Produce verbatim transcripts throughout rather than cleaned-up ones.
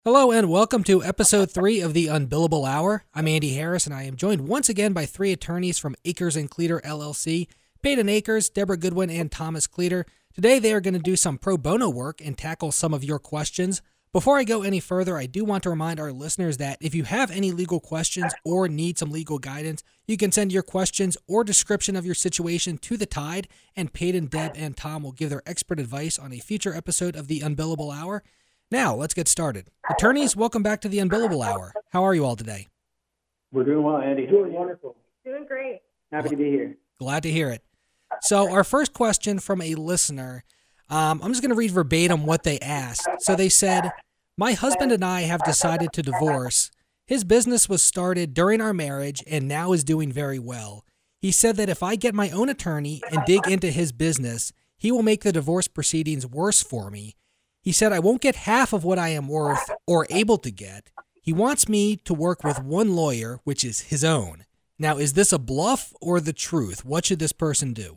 Hello and welcome to episode three of the Unbillable Hour. I'm Andy Harris and I am joined once again by three attorneys from Akers and Cleeter L L C, Peyton Akers, Deborah Goodwin, and Thomas Cleeter. Today they are going to do some pro bono work and tackle some of your questions. Before I go any further, I do want to remind our listeners that if you have any legal questions or need some legal guidance, you can send your questions or description of your situation to the Tide, and Peyton, Deb, and Tom will give their expert advice on a future episode of the Unbillable Hour. Now, let's get started. Attorneys, welcome back to the Unbillable Hour. How are you all today? We're doing well, Andy. Doing wonderful. Doing great. Happy to be here. Glad to hear it. So our first question from a listener, um, I'm just going to read verbatim what they asked. So they said, my husband and I have decided to divorce. His business was started during our marriage and now is doing very well. He said that if I get my own attorney and dig into his business, he will make the divorce proceedings worse for me. He said I won't get half of what I am worth or able to get. He wants me to work with one lawyer, which is his own. Now, is this a bluff or the truth? What should this person do?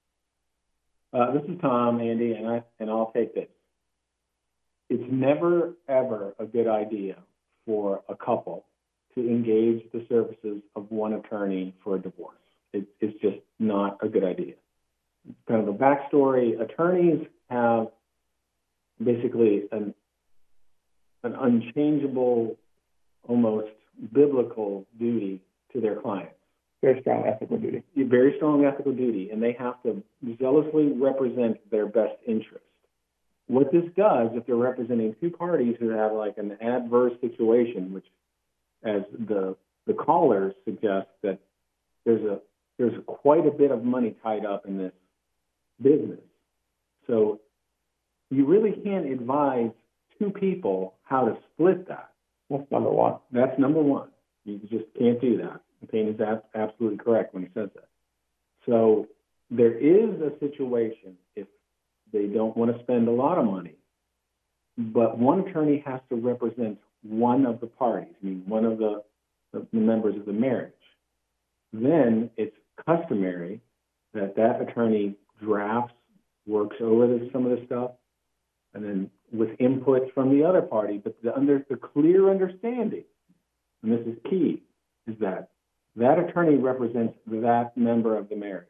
Uh, this is Tom, Andy, and, I, and I'll take this. It's never, ever a good idea for a couple to engage the services of one attorney for a divorce. It, it's just not a good idea. Kind of a backstory, attorneys have basically an, an unchangeable, almost biblical duty to their clients. Very strong ethical duty. A very strong ethical duty, and they have to zealously represent their best interest. What this does, if they're representing two parties who have like an adverse situation, which, as the the callers suggest, that there's a there's quite a bit of money tied up in this business. So you really can't advise two people how to split that. That's number one. That's number one. You just can't do that. Payne is absolutely correct when he says that. So there is a situation if they don't want to spend a lot of money, but one attorney has to represent one of the parties, I mean, one of the, the members of the marriage. Then it's customary that that attorney drafts, works over this, some of the stuff, and then with input from the other party, but the, under, the clear understanding, and this is key, is that that attorney represents that member of the marriage.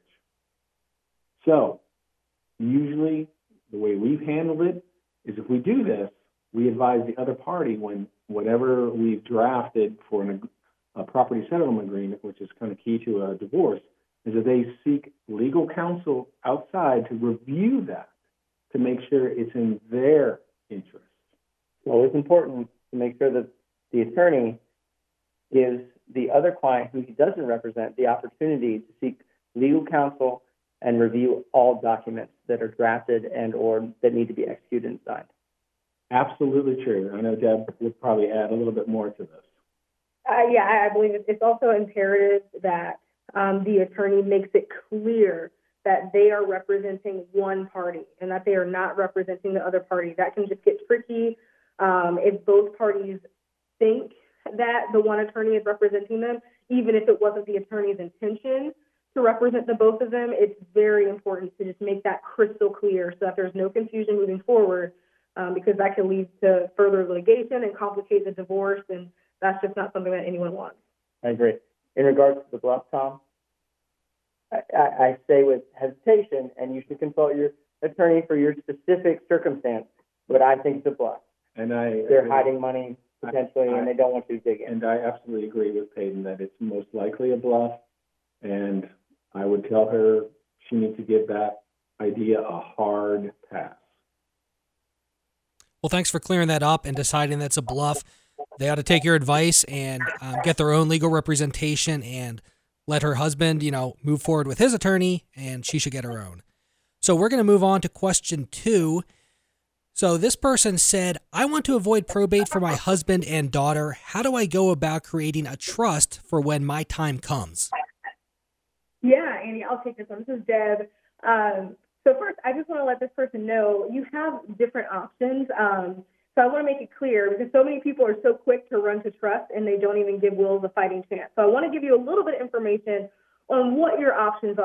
So usually the way we've handled it is if we do this, we advise the other party when whatever we've drafted for an, a property settlement agreement, which is kind of key to a divorce, is that they seek legal counsel outside to review that, to make sure it's in their interest. Well, it's important to make sure that the attorney gives the other client who he doesn't represent the opportunity to seek legal counsel and review all documents that are drafted and or that need to be executed and signed. Absolutely true. I know Deb would probably add a little bit more to this. Uh, yeah, I believe it's also imperative that um, the attorney makes it clear that they are representing one party and that they are not representing the other party. That can just get tricky um, if both parties think that the one attorney is representing them, even if it wasn't the attorney's intention to represent the both of them. It's very important to just make that crystal clear so that there's no confusion moving forward, um, because that can lead to further litigation and complicate the divorce, and that's just not something that anyone wants. I agree. In regards to the bluff, Tom, I, I, I say with hesitation, and you should consult your attorney for your specific circumstance, but I think it's a bluff. And I They're agree. hiding money potentially, I, I, and they don't want you to dig in. And I absolutely agree with Peyton that it's most likely a bluff, and I would tell her she needs to give that idea a hard pass. Well, thanks for clearing that up and deciding that's a bluff. They ought to take your advice and um, get their own legal representation and let her husband, you know, move forward with his attorney, and she should get her own. So we're going to move on to question two. So this person said, I want to avoid probate for my husband and daughter. How do I go about creating a trust for when my time comes? Yeah, Andy, I'll take this one. This is Deb. Um, so first, I just want to let this person know you have different options. Um, so I want to make it clear because so many people are so quick to run to trust and they don't even give wills a fighting chance. So I want to give you a little bit of information on what your options are.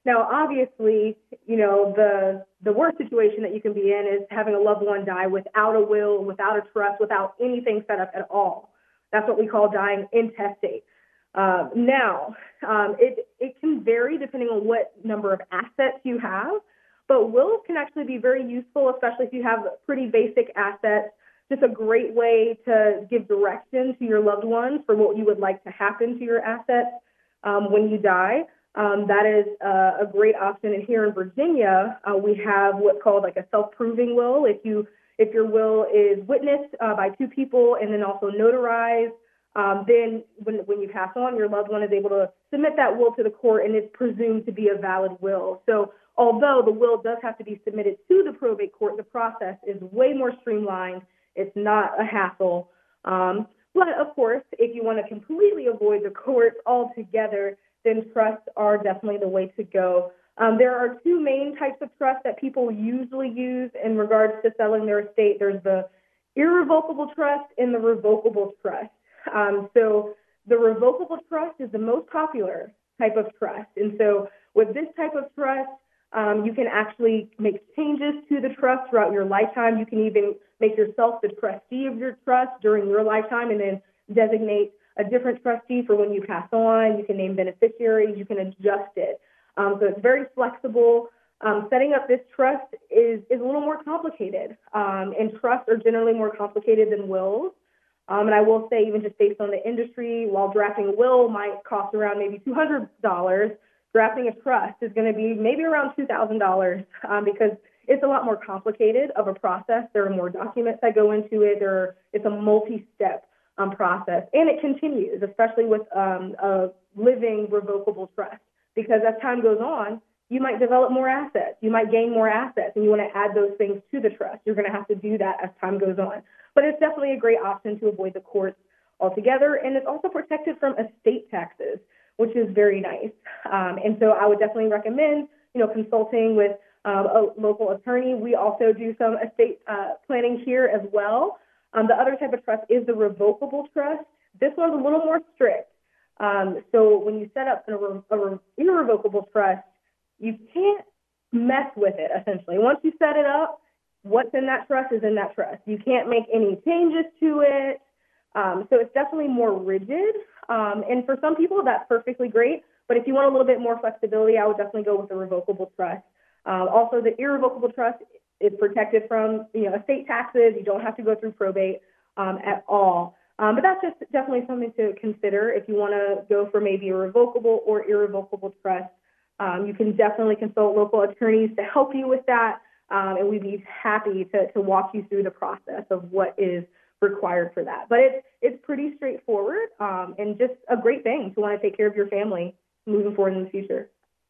Now, obviously, you know, the the worst situation that you can be in is having a loved one die without a will, without a trust, without anything set up at all. That's what we call dying intestate. Um, now, um, it, it can vary depending on what number of assets you have, but wills can actually be very useful, especially if you have pretty basic assets. Just a great way to give direction to your loved ones for what you would like to happen to your assets um, when you die. Um, that is uh, a great option. And here in Virginia, uh, we have what's called like a self-proving will. If you if your will is witnessed uh, by two people and then also notarized, um, then when when you pass on, your loved one is able to submit that will to the court, and it's presumed to be a valid will. So although the will does have to be submitted to the probate court, the process is way more streamlined. It's not a hassle. Um, but of course, if you want to completely avoid the courts altogether, then trusts are definitely the way to go. Um, there are two main types of trusts that people usually use in regards to selling their estate. There's the irrevocable trust and the revocable trust. Um, so the revocable trust is the most popular type of trust. And so with this type of trust, um, you can actually make changes to the trust throughout your lifetime. You can even make yourself the trustee of your trust during your lifetime and then designate a different trustee for when you pass on. You can name beneficiaries. You can adjust it. Um, so it's very flexible. Um, setting up this trust is, is a little more complicated, um, and trusts are generally more complicated than wills. Um, and I will say, even just based on the industry, while drafting a will might cost around maybe two hundred dollars, drafting a trust is going to be maybe around two thousand dollars um, because it's a lot more complicated of a process. There are more documents that go into it. There are, it's a multi-step um, process, and it continues, especially with um, a living revocable trust, because as time goes on, you might develop more assets. You might gain more assets, and you want to add those things to the trust. You're going to have to do that as time goes on. But it's definitely a great option to avoid the courts altogether, and it's also protected from estate taxes, which is very nice. Um, and so I would definitely recommend, you know, consulting with um, a local attorney. We also do some estate uh, planning here as well. Um, the other type of trust is the revocable trust. This one's a little more strict. Um, so when you set up an irre- irrevocable trust, you can't mess with it, essentially. Once you set it up, what's in that trust is in that trust. You can't make any changes to it. Um, so it's definitely more rigid. Um, and for some people, that's perfectly great. But if you want a little bit more flexibility, I would definitely go with the revocable trust. Um, also, the irrevocable trust is protected from, you know, estate taxes. You don't have to go through probate um, at all. Um, but that's just definitely something to consider if you want to go for maybe a revocable or irrevocable trust. Um, you can definitely consult local attorneys to help you with that, um, and we'd be happy to, to walk you through the process of what is required for that. But it's it's pretty straightforward, um, and just a great thing to want to take care of your family moving forward in the future.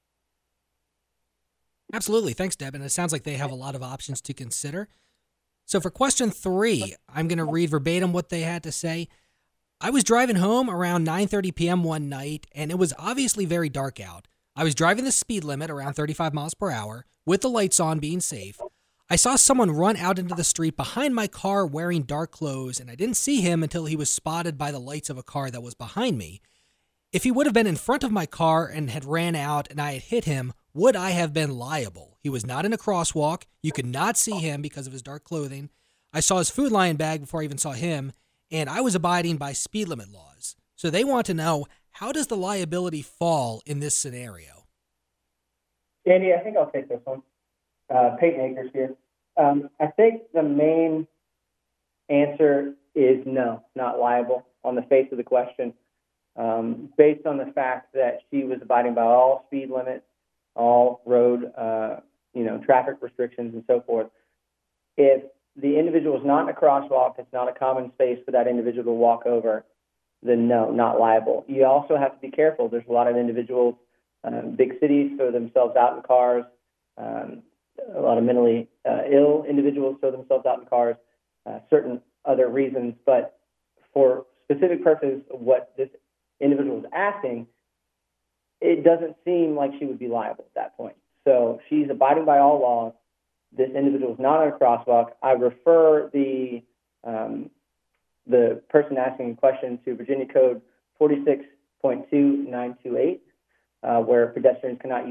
Absolutely. Thanks, Deb. And it sounds like they have a lot of options to consider. So for question three, I'm going to read verbatim what they had to say. I was driving home around nine thirty p.m. one night, and it was obviously very dark out. I was driving the speed limit around thirty-five miles per hour with the lights on, being safe. I saw someone run out into the street behind my car wearing dark clothes, and I didn't see him until he was spotted by the lights of a car that was behind me. If he would have been in front of my car and had ran out and I had hit him, would I have been liable? He was not in a crosswalk. You could not see him because of his dark clothing. I saw his Food Lion bag before I even saw him, and I was abiding by speed limit laws. So they want to know, how does the liability fall in this scenario? Andy, I think I'll take this one. Uh, Peyton Akers here. Um, I think the main answer is no, not liable on the face of the question, um, based on the fact that she was abiding by all speed limits, all road, uh, you know, traffic restrictions and so forth. If the individual is not in a crosswalk, it's not a common space for that individual to walk over, then no, not liable. You also have to be careful. There's a lot of individuals, um, big cities throw themselves out in cars. Um, a lot of mentally uh, ill individuals throw themselves out in cars, uh, certain other reasons. But for specific purposes of what this individual is asking, it doesn't seem like she would be liable at that point. So she's abiding by all laws. This individual is not in a crosswalk. I refer the um, the person asking a question to Virginia Code forty-six point two nine two eight, uh, where pedestrians cannot use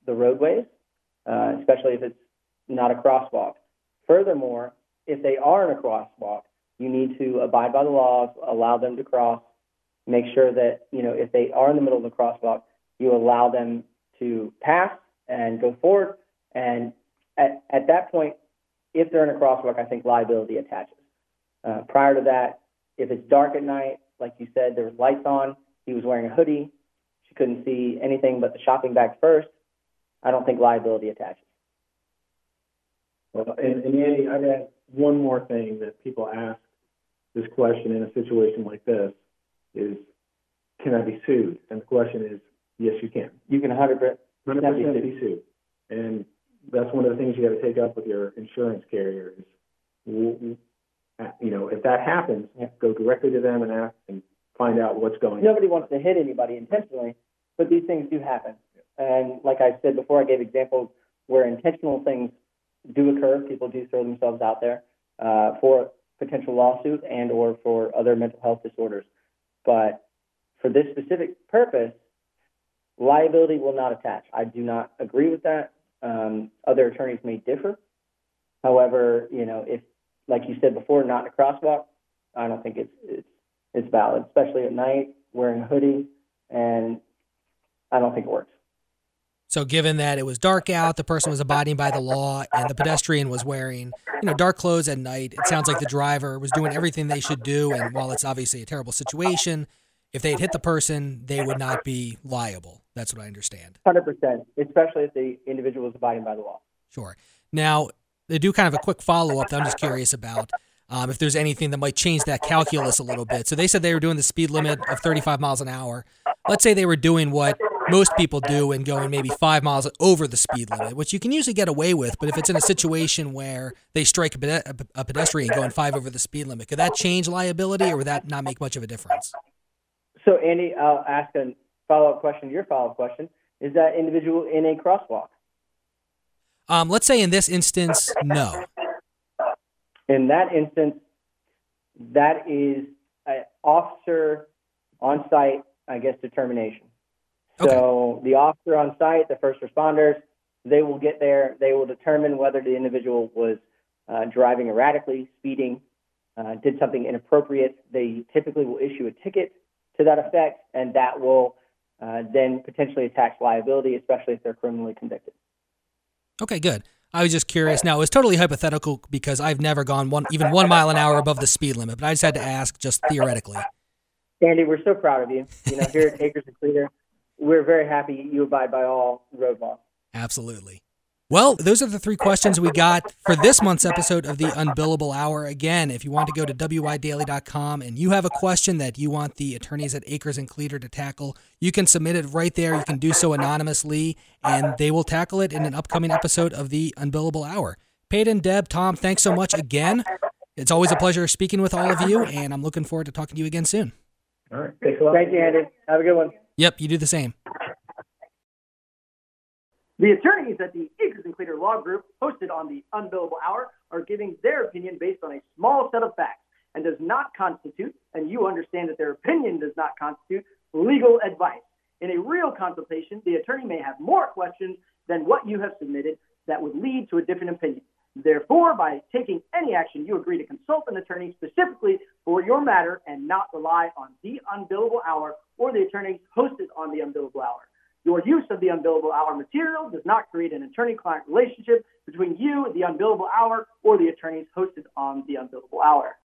the roadways, uh, especially if it's not a crosswalk. Furthermore, if they are in a crosswalk, you need to abide by the laws, allow them to cross, make sure that, you know, if they are in the middle of the crosswalk, you allow them to pass and go forward. And at, at that point, if they're in a crosswalk, I think liability attaches. Uh, prior to that, if it's dark at night, like you said, there was lights on, he was wearing a hoodie, she couldn't see anything but the shopping bag first, I don't think liability attaches. Well, and, and Andy, I'd add one more thing that people ask this question in a situation like this is, can I be sued? And the question is, yes, you can. You can one hundred percent, one hundred percent be sued. And that's one of the things you got to take up with your insurance carrier is, you know, if that happens, yeah. go directly to them and ask and find out what's going on. Nobody wants to hit anybody intentionally, but these things do happen. And like I said before, I gave examples where intentional things do occur. People do throw themselves out there uh, for potential lawsuit and or for other mental health disorders. But for this specific purpose, liability will not attach. I do not agree with that. Um, other attorneys may differ. However, you know, if, like you said before, not in a crosswalk, I don't think it's it's it's valid, especially at night, wearing a hoodie, and I don't think it works. So given that it was dark out, the person was abiding by the law, and the pedestrian was wearing, you know, dark clothes at night, it sounds like the driver was doing everything they should do, and while it's obviously a terrible situation, if they had hit the person, they would not be liable. That's what I understand. one hundred percent, especially if the individual is abiding by the law. Sure. Now, they do kind of a quick follow-up that I'm just curious about, um, if there's anything that might change that calculus a little bit. So they said they were doing the speed limit of thirty-five miles an hour. Let's say they were doing what most people do and going maybe five miles over the speed limit, which you can usually get away with. But if it's in a situation where they strike a, ped- a pedestrian going five over the speed limit, could that change liability, or would that not make much of a difference? So, Andy, I'll ask a follow-up question to your follow-up question. Is that individual in a crosswalk? Um, let's say in this instance, no. In that instance, that is an officer on-site, I guess, determination. So okay. The officer on site, the first responders, they will get there. They will determine whether the individual was uh, driving erratically, speeding, uh, did something inappropriate. They typically will issue a ticket to that effect, and that will uh, then potentially attach liability, especially if they're criminally convicted. Okay, good. I was just curious. Now, it was totally hypothetical because I've never gone one even one mile an hour above the speed limit, but I just had to ask just theoretically. Andy, we're so proud of you. You know, here at Acres and Cleater, we're very happy you abide by all road laws. Absolutely. Well, those are the three questions we got for this month's episode of the Unbillable Hour. Again, if you want to go to W I daily dot com and you have a question that you want the attorneys at Acres and Cleater to tackle, you can submit it right there. You can do so anonymously, and they will tackle it in an upcoming episode of the Unbillable Hour. Peyton, Deb, Tom, thanks so much again. It's always a pleasure speaking with all of you, and I'm looking forward to talking to you again soon. All right. Thanks a lot. Thank you, Andy. Have a good one. Yep, you do the same. The attorneys at the Acres and Cleater Law Group, hosted on the Unbillable Hour, are giving their opinion based on a small set of facts and does not constitute, and you understand that their opinion does not constitute, legal advice. In a real consultation, the attorney may have more questions than what you have submitted that would lead to a different opinion. Therefore, by taking any action, you agree to consult an attorney specifically for your matter and not rely on the Unbillable Hour or the attorneys hosted on the Unbillable Hour. Your use of the Unbillable Hour material does not create an attorney-client relationship between you, the Unbillable Hour, or the attorneys hosted on the Unbillable Hour.